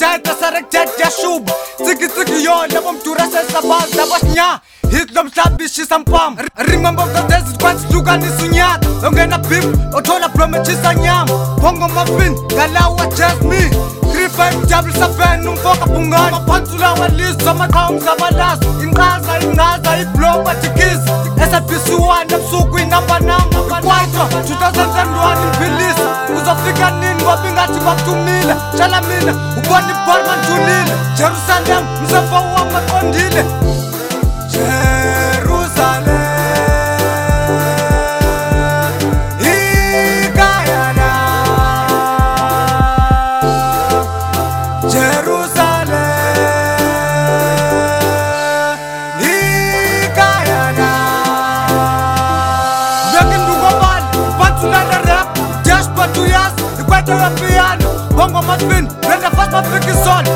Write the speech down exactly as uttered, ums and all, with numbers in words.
dead, resurrected, Yashub. Tiki tiki yo, never to rest as about the Bosnia. Hit them slabish some palm. Remember the desert quite look and it's sunyat. Don't get a pimp or told a promise and yam. Pongo muffin, Galawa just me. Three five double seven, no fuck punga. Pantula wa list, some accounts of a last. In Gaza, in Gaza, it blow but the kiss. As a pisu one, I'm so queen number number. two thousand one in Phyllis. Who's a figure in Bobbing at back to Mila. Chalamina, who bought the Parman to Lille. Jerusalem, Musafa Wama Condile. Jerusalem, Igayana, Jerusalem, Igayana. Begin to go on, but to let the rap, just but two years, the better of piano. Bongo Muffin, when the first of the son.